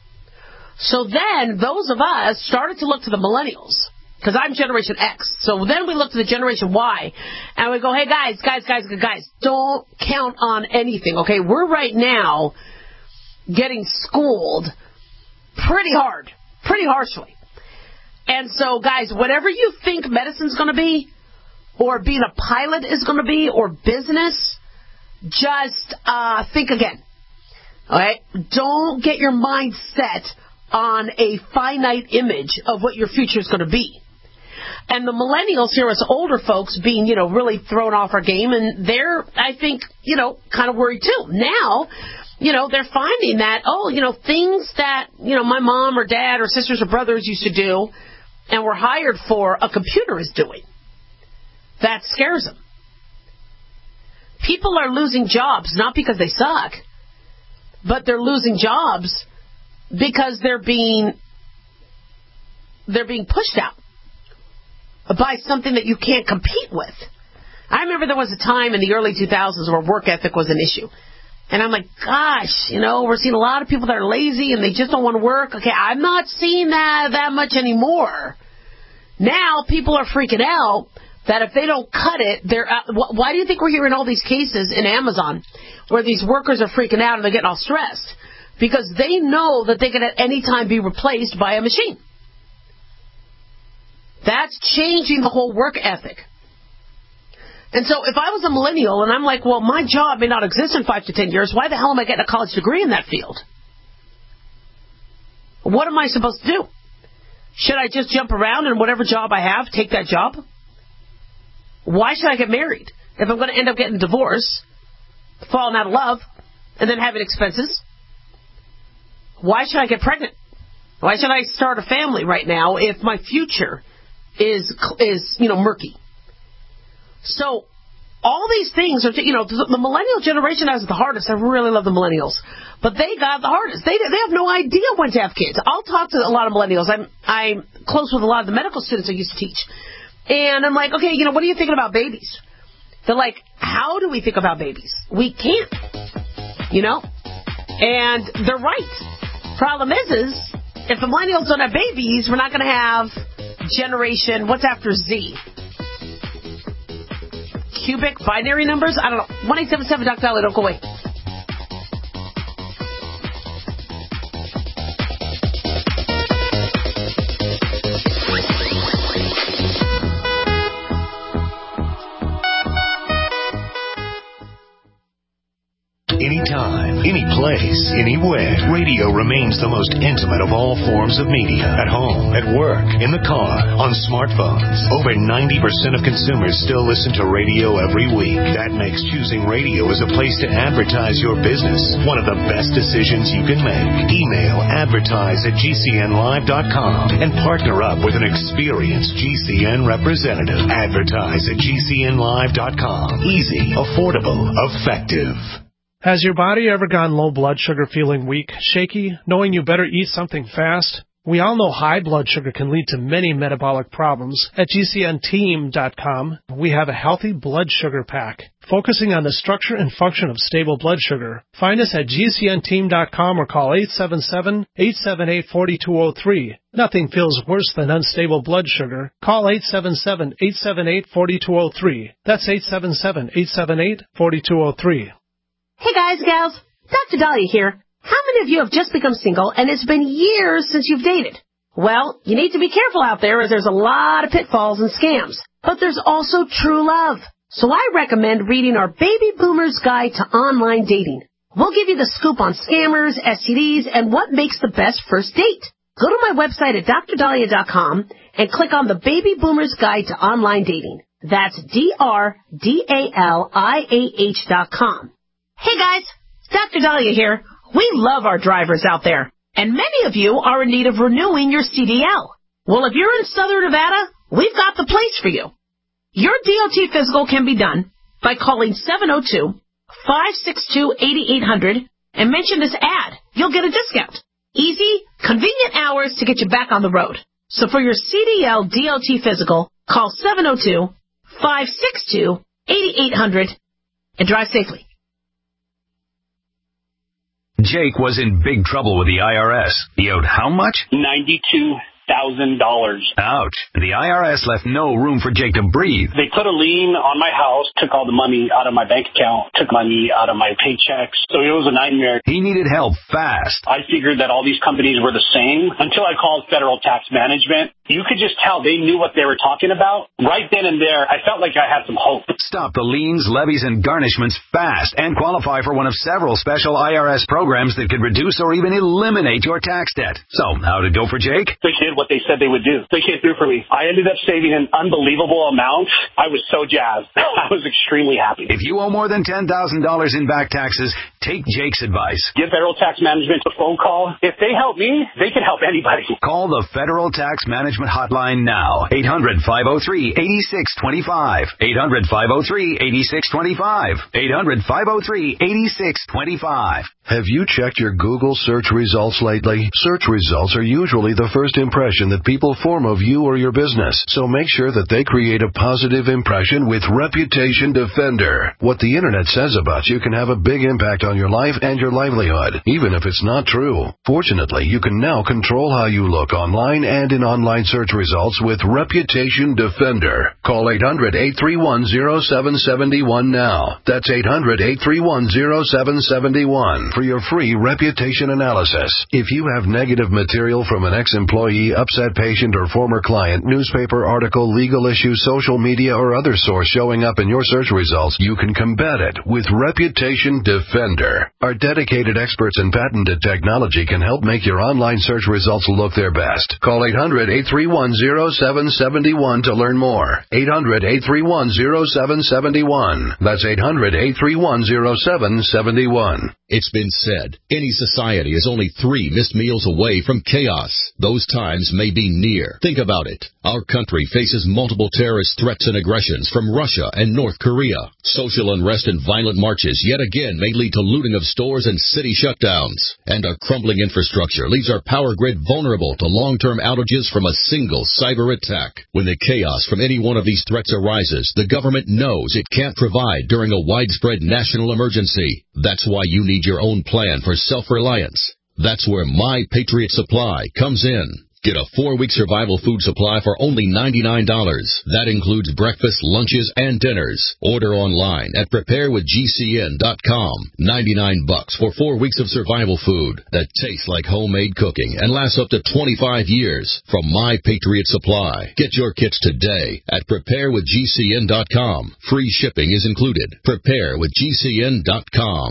So then those of us started to look to the millennials. Because I'm Generation X. So then we look to the Generation Y, and we go, hey, guys, guys, guys, guys, don't count on anything, okay? We're right now getting schooled pretty hard, pretty harshly. And so, guys, whatever you think medicine's going to be, or being a pilot is going to be, or business, just uh, think again, all right? Don't get your mind set on a finite image of what your future is going to be. And the millennials here, as older folks, being, you know, really thrown off our game, and they're, I think, you know, kind of worried too. Now, you know, they're finding that, oh, you know, things that, you know, my mom or dad or sisters or brothers used to do and were hired for, a computer is doing. That scares them. People are losing jobs, not because they suck, but they're losing jobs because they're being, they're being pushed out by something that you can't compete with. I remember there was a time in the early two thousands where work ethic was an issue. And I'm like, gosh, you know, we're seeing a lot of people that are lazy and they just don't want to work. Okay, I'm not seeing that that much anymore. Now people are freaking out that if they don't cut it, they're out. Why do you think we're hearing all these cases in Amazon where these workers are freaking out and they're getting all stressed? Because they know that they can at any time be replaced by a machine. That's changing the whole work ethic. And so if I was a millennial and I'm like, well, my job may not exist in five to ten years, why the hell am I getting a college degree in that field? What am I supposed to do? Should I just jump around and whatever job I have, take that job? Why should I get married if I'm going to end up getting divorced, falling out of love, and then having expenses? Why should I get pregnant? Why should I start a family right now if my future is, is you know, murky? So all these things are, you know, the millennial generation has it the hardest. I really love the millennials. But they got the hardest. They they have no idea when to have kids. I'll talk to a lot of millennials. I'm, I'm close with a lot of the medical students I used to teach. And I'm like, okay, you know, what are you thinking about babies? They're like, how do we think about babies? We can't, you know? And they're right. Problem is, is if the millennials don't have babies, we're not going to have generation, what's after Z? Cubic binary numbers? I don't know. one eight seven seven Doctor Dolly, don't go away. Anytime, any place, anywhere, radio remains the most intimate of all forms of media. At home, at work, in the car, on smartphones. Over ninety percent of consumers still listen to radio every week. That makes choosing radio as a place to advertise your business one of the best decisions you can make. Email advertise at G C N live dot com and partner up with an experienced G C N representative. Advertise at G C N live dot com. Easy, affordable, effective. Has your body ever gone low blood sugar, feeling weak, shaky, knowing you better eat something fast? We all know high blood sugar can lead to many metabolic problems. At G C N team dot com, we have a healthy blood sugar pack, focusing on the structure and function of stable blood sugar. Find us at G C N team dot com or call eight seven seven, eight seven eight, four two zero three. Nothing feels worse than unstable blood sugar. Call eight seven seven, eight seven eight, four two zero three. That's eight seven seven, eight seven eight, four two zero three. Hey guys, gals, Doctor Dahlia here. How many of you have just become single and it's been years since you've dated? Well, you need to be careful out there as there's a lot of pitfalls and scams. But there's also true love. So I recommend reading our Baby Boomer's Guide to Online Dating. We'll give you the scoop on scammers, S T Ds, and what makes the best first date. Go to my website at Dr Dahlia dot com and click on the Baby Boomer's Guide to Online Dating. That's D R D A L I A H dot com. Hey guys, Doctor Dahlia here. We love our drivers out there, and many of you are in need of renewing your C D L. Well, if you're in Southern Nevada, we've got the place for you. Your D O T physical can be done by calling seven oh two, five six two, eight eight hundred and mention this ad. You'll get a discount. Easy, convenient hours to get you back on the road. So for your C D L D O T physical, call seven oh two, five six two, eight eight hundred and drive safely. Jake was in big trouble with the I R S. He owed how much? ninety-two thousand dollars. Ouch. The I R S left no room for Jake to breathe. They put a lien on my house, took all the money out of my bank account, took money out of my paychecks. So it was a nightmare. He needed help fast. I figured that all these companies were the same until I called Federal Tax Management. You could just tell they knew what they were talking about. Right then and there, I felt like I had some hope. Stop the liens, levies, and garnishments fast and qualify for one of several special I R S programs that could reduce or even eliminate your tax debt. So, how'd it go for Jake? They did what they said they would do. They came through for me. I ended up saving an unbelievable amount. I was so jazzed. I was extremely happy. If you owe more than ten thousand dollars in back taxes, take Jake's advice. Give Federal Tax Management a phone call. If they help me, they can help anybody. Call the Federal Tax Management Hotline now. eight hundred, five oh three, eight six two five. eight hundred, five oh three, eight six two five. eight hundred, five oh three, eight six two five. Have you checked your Google search results lately? Search results are usually the first impression that people form of you or your business, so make sure that they create a positive impression with Reputation Defender. What the internet says about you can have a big impact on your life and your livelihood, even if it's not true. Fortunately, you can now control how you look online and in online search results with Reputation Defender. Call eight hundred, eight three one, oh seven seven one now. That's eight hundred, eight three one, oh seven seven one. For your free reputation analysis. If you have negative material from an ex-employee, upset patient, or former client, newspaper article, legal issue, social media, or other source showing up in your search results, you can combat it with Reputation Defender. Our dedicated experts in patented technology can help make your online search results look their best. Call eight hundred, eight three one, oh seven seven one to learn more. eight hundred, eight three one, oh seven seven one. That's eight hundred, eight three one, oh seven seven one. It's been said, any society is only three missed meals away from chaos. Those times may be near. Think about it. Our country faces multiple terrorist threats and aggressions from Russia and North Korea. Social unrest and violent marches yet again may lead to looting of stores and city shutdowns. And our crumbling infrastructure leaves our power grid vulnerable to long-term outages from a single cyber attack. When the chaos from any one of these threats arises, the government knows it can't provide during a widespread national emergency. That's why you need your own plan for self-reliance. That's where My Patriot Supply comes in. Get a four-week survival food supply for only ninety-nine dollars. That includes breakfast, lunches, and dinners. Order online at prepare with G C N dot com. ninety-nine bucks for four weeks of survival food that tastes like homemade cooking and lasts up to twenty-five years from My Patriot Supply. Get your kits today at prepare with G C N dot com. Free shipping is included. prepare with G C N dot com.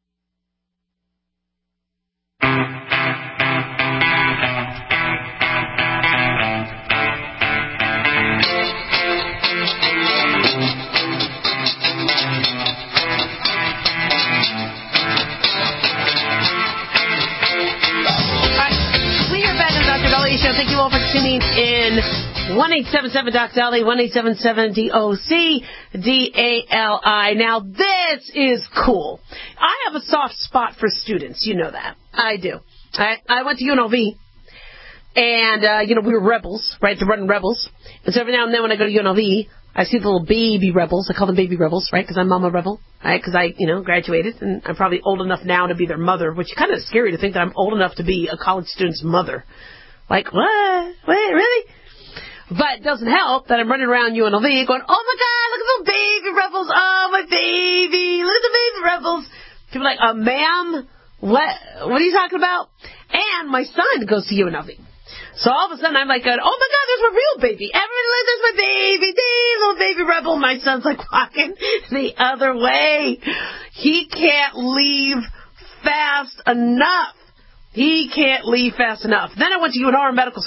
Thank you all for tuning in. one eight seven seven D O C D A L I, one eight seven seven D O C D A L I. Now, this is cool. I have a soft spot for students. You know that. I do. I, I went to U N L V, and, uh, you know, we were rebels, right? The running rebels. And so every now and then when I go to U N L V, I see the little baby rebels. I call them baby rebels, right? Because I'm Mama Rebel, right? Because I, you know, graduated, and I'm probably old enough now to be their mother, which is kind of scary to think that I'm old enough to be a college student's mother. Like, what? Wait, really? But it doesn't help that I'm running around U N L V going, oh, my God, look at those baby rebels. Oh, my baby. Look at the baby rebels. People are like, uh, ma'am, what, what are you talking about? And my son goes to U N L V. So all of a sudden I'm like, going, oh, my God, there's my real baby. Everybody, look, there's my baby. Dee, little baby rebel. My son's like walking the other way. He can't leave fast enough. He can't leave fast enough. Then I went to U N R Medical School,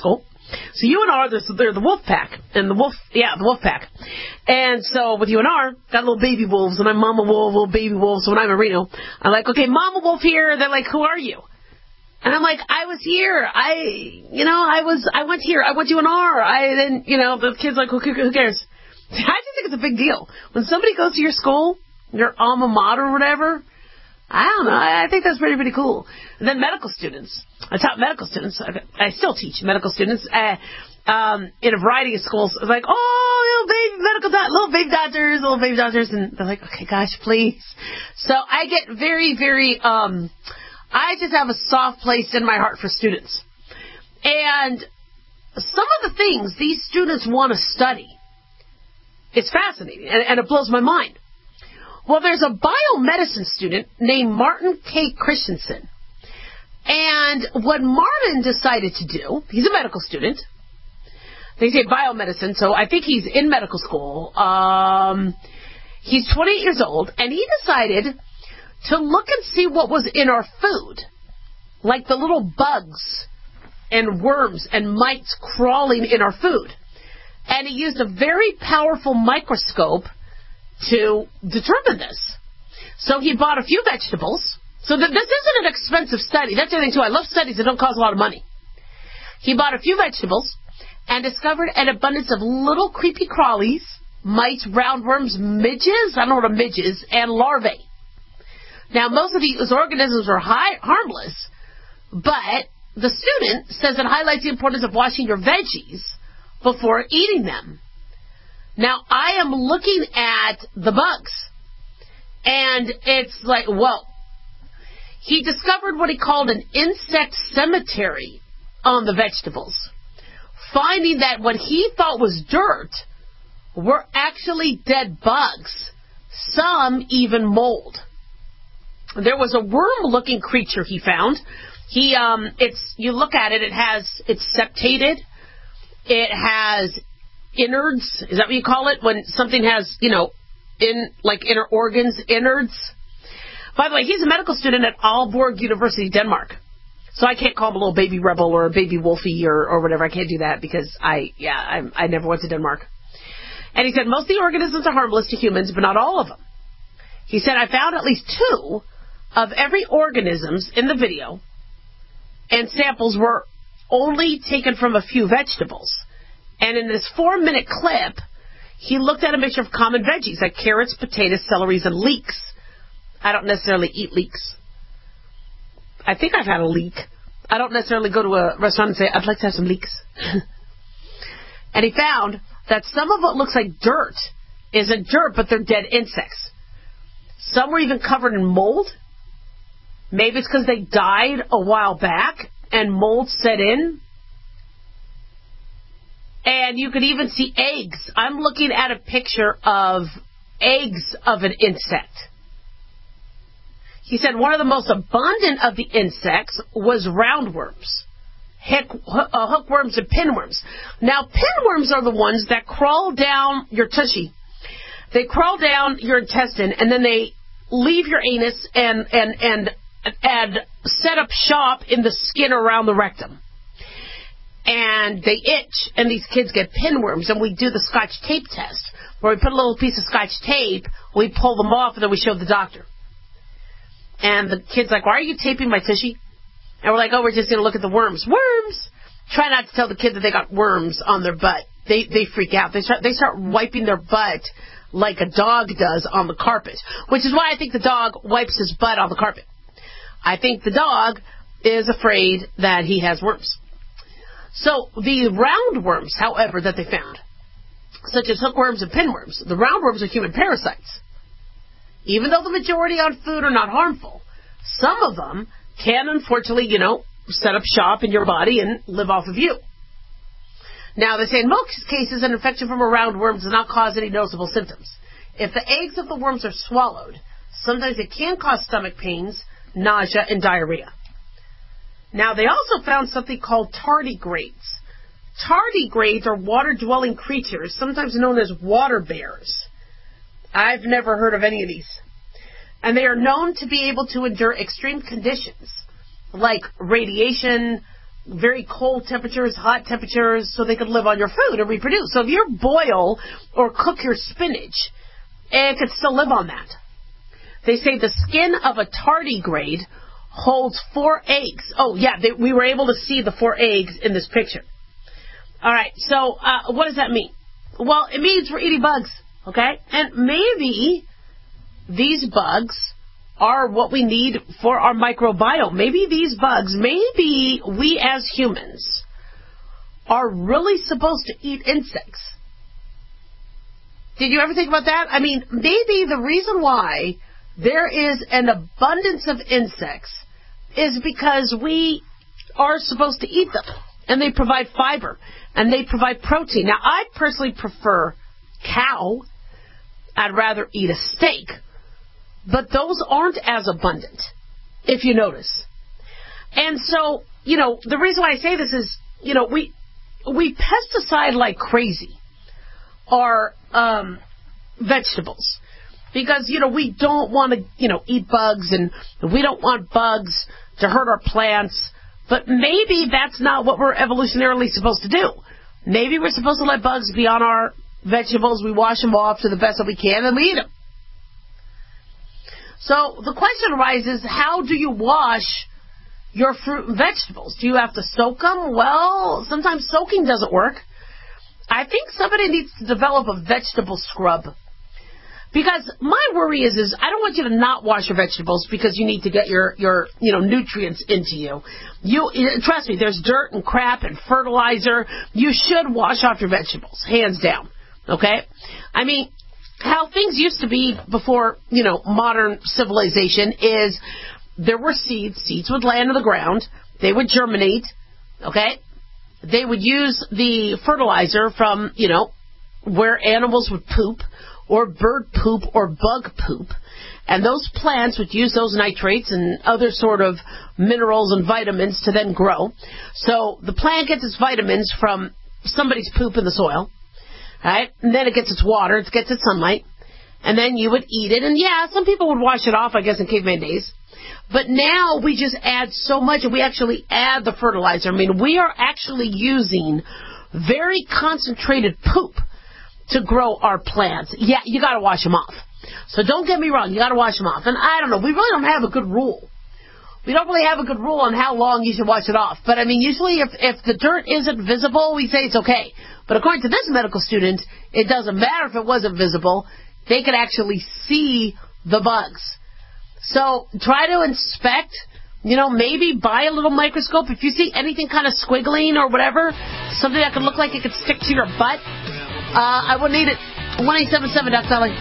So U N R, they're the wolf pack, and the wolf, yeah, the wolf pack. And so with U N R, got little baby wolves, and I'm mama wolf, little baby wolves. So when I'm in Reno, I'm like, okay, mama wolf here. They're like, who are you? And I'm like, I was here. I, you know, I was, I went here. I went to U N R. I then, you know, the kid's like, who, who cares? I just think it's a big deal. When somebody goes to your school, your alma mater or whatever, I don't know. I think that's pretty, pretty cool. And then medical students. I taught medical students. I still teach medical students uh, um, in a variety of schools. It's like, oh, little baby medical doc- little baby doctors, little baby doctors. And they're like, okay, gosh, please. So I get very, very, um, I just have a soft place in my heart for students. And some of the things these students want to study, it's fascinating, and, and it blows my mind. Well, there's a biomedicine student named Martin K. Christensen. And what Martin decided to do, he's a medical student. They say biomedicine, so I think he's in medical school. Um, he's twenty-eight years old, and he decided to look and see what was in our food, like the little bugs and worms and mites crawling in our food. And he used a very powerful microscope to determine this. So he bought a few vegetables. So th- this isn't an expensive study. That's the thing, too. I love studies that don't cost a lot of money. He bought a few vegetables and discovered an abundance of little creepy crawlies, mites, roundworms, midges, I don't know what a midge is, and larvae. Now, most of these organisms are high, harmless, but the student says it highlights the importance of washing your veggies before eating them. Now, I am looking at the bugs, and it's like, whoa. He discovered what he called an insect cemetery on the vegetables, finding that what he thought was dirt were actually dead bugs, some even mold. There was a worm-looking creature he found. He, um, it's, you look at it, it has, it's septated, it has innards, is that what you call it? When something has, you know, in like inner organs, innards. By the way, he's a medical student at Aalborg University, Denmark. So I can't call him a little baby rebel or a baby wolfie or, or whatever. I can't do that because I, yeah, I, I never went to Denmark. And he said most of the organisms are harmless to humans, but not all of them. He said, I found at least two of every organisms in the video, and samples were only taken from a few vegetables. And in this four-minute clip, he looked at a mixture of common veggies like carrots, potatoes, celeries, and leeks. I don't necessarily eat leeks. I think I've had a leek. I don't necessarily go to a restaurant and say, I'd like to have some leeks. And he found that some of what looks like dirt isn't dirt, but they're dead insects. Some were even covered in mold. Maybe it's because they died a while back and mold set in. And you could even see eggs. I'm looking at a picture of eggs of an insect. He said one of the most abundant of the insects was roundworms, hick, uh, hookworms, and pinworms. Now, pinworms are the ones that crawl down your tushy. They crawl down your intestine, and then they leave your anus and, and, and, and set up shop in the skin around the rectum. And they itch, and these kids get pinworms, and we do the Scotch tape test, where we put a little piece of Scotch tape, we pull them off, and then we show the doctor. And the kid's like, why are you taping my tushy? And we're like, oh, we're just going to look at the worms. Worms! Try not to tell the kid that they got worms on their butt. They they freak out. They start, they start wiping their butt like a dog does on the carpet, which is why I think the dog wipes his butt on the carpet. I think the dog is afraid that he has worms. So the roundworms, however, that they found, such as hookworms and pinworms, the roundworms are human parasites. Even though the majority on food are not harmful, some of them can, unfortunately, you know, set up shop in your body and live off of you. Now, they say in most cases, an infection from a roundworm does not cause any noticeable symptoms. If the eggs of the worms are swallowed, sometimes it can cause stomach pains, nausea, and diarrhea. Now, they also found something called tardigrades. Tardigrades are water-dwelling creatures, sometimes known as water bears. I've never heard of any of these. And they are known to be able to endure extreme conditions, like radiation, very cold temperatures, hot temperatures, so they could live on your food and reproduce. So if you boil or cook your spinach, it could still live on that. They say the skin of a tardigrade holds four eggs. Oh, yeah, they, we were able to see the four eggs in this picture. All right, so uh, what does that mean? Well, it means we're eating bugs, okay? And maybe these bugs are what we need for our microbiome. Maybe these bugs, maybe we as humans are really supposed to eat insects. Did you ever think about that? I mean, maybe the reason why there is an abundance of insects is because we are supposed to eat them. And they provide fiber. And they provide protein. Now, I personally prefer cow. I'd rather eat a steak. But those aren't as abundant, if you notice. And so, you know, the reason why I say this is, you know, we we pesticide like crazy our um, vegetables. Because, you know, we don't want to, you know, eat bugs, and we don't want bugs to hurt our plants. But maybe that's not what we're evolutionarily supposed to do. Maybe we're supposed to let bugs be on our vegetables. We wash them off to the best that we can, and we eat them. So the question arises, how do you wash your fruit and vegetables? Do you have to soak them? Well, sometimes soaking doesn't work. I think somebody needs to develop a vegetable scrub. Because my worry is, is I don't want you to not wash your vegetables because you need to get your, your you know, nutrients into you. You trust me, there's dirt and crap and fertilizer. You should wash off your vegetables, hands down. Okay? I mean, how things used to be before, you know, modern civilization is there were seeds. Seeds would land on the ground. They would germinate. Okay? They would use the fertilizer from, you know, where animals would poop, or bird poop, or bug poop. And those plants would use those nitrates and other sort of minerals and vitamins to then grow. So the plant gets its vitamins from somebody's poop in the soil. Right? And then it gets its water, it gets its sunlight. And then you would eat it. And yeah, some people would wash it off, I guess, in caveman days. But now we just add so much, and we actually add the fertilizer. I mean, we are actually using very concentrated poop to grow our plants. Yeah, you got to wash them off. So don't get me wrong, you got to wash them off. And I don't know, we really don't have a good rule. We don't really have a good rule on how long you should wash it off. But I mean, usually if, if the dirt isn't visible, we say it's okay. But according to this medical student, it doesn't matter if it wasn't visible. They could actually see the bugs. So try to inspect, you know, maybe buy a little microscope. If you see anything kind of squiggling or whatever, something that could look like it could stick to your butt, uh, I would need it. one eight seven seven, Doctor Dolly.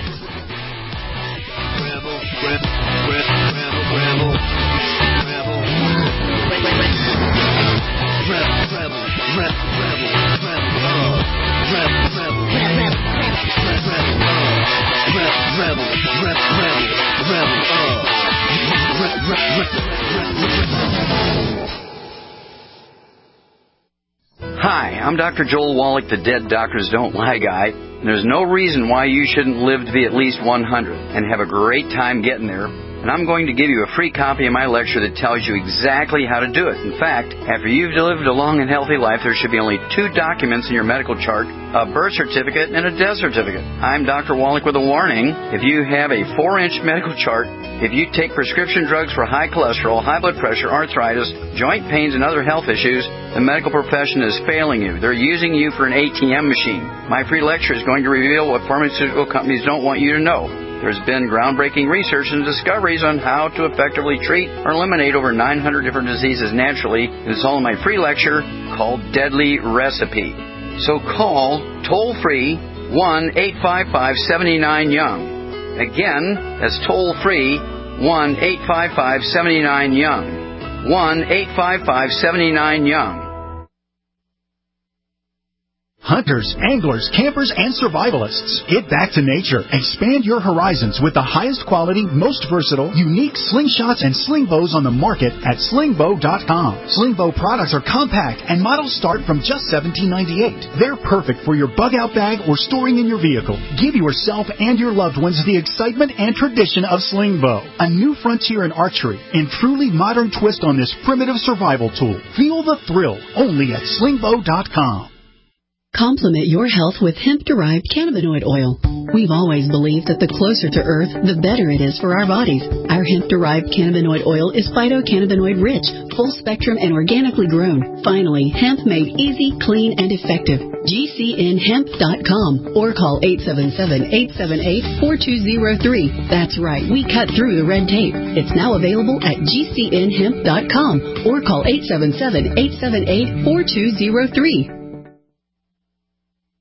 Hi, I'm Doctor Joel Wallach, the Dead Doctors Don't Lie guy. And there's no reason why you shouldn't live to be at least one hundred and have a great time getting there. And I'm going to give you a free copy of my lecture that tells you exactly how to do it. In fact, after you've lived a long and healthy life, there should be only two documents in your medical chart, a birth certificate and a death certificate. I'm Doctor Wallach with a warning. If you have a four-inch medical chart, if you take prescription drugs for high cholesterol, high blood pressure, arthritis, joint pains, and other health issues, the medical profession is failing you. They're using you for an A T M machine. My free lecture is going to reveal what pharmaceutical companies don't want you to know. There's been groundbreaking research and discoveries on how to effectively treat or eliminate over nine hundred different diseases naturally. It's all in my free lecture called Deadly Recipe. So call toll-free one eight five five, seven nine, young. Again, that's toll-free one eight five five, seven nine, young. one eight five five, seven nine, young. Hunters, anglers, campers, and survivalists, get back to nature. Expand your horizons with the highest quality, most versatile, unique slingshots and sling bows on the market at sling bow dot com. Sling bow products are compact and models start from just seventeen ninety-eight. They're perfect for your bug-out bag or storing in your vehicle. Give yourself and your loved ones the excitement and tradition of sling bow, a new frontier in archery and truly modern twist on this primitive survival tool. Feel the thrill only at sling bow dot com. Complement your health with hemp-derived cannabinoid oil. We've always believed that the closer to Earth, the better it is for our bodies. Our hemp-derived cannabinoid oil is phytocannabinoid-rich, full-spectrum, and organically grown. Finally, hemp made easy, clean, and effective. G C N hemp dot com or call eight seven seven, eight seven eight, four two zero three. That's right, we cut through the red tape. It's now available at G C N hemp dot com or call eight seven seven, eight seven eight, four two zero three.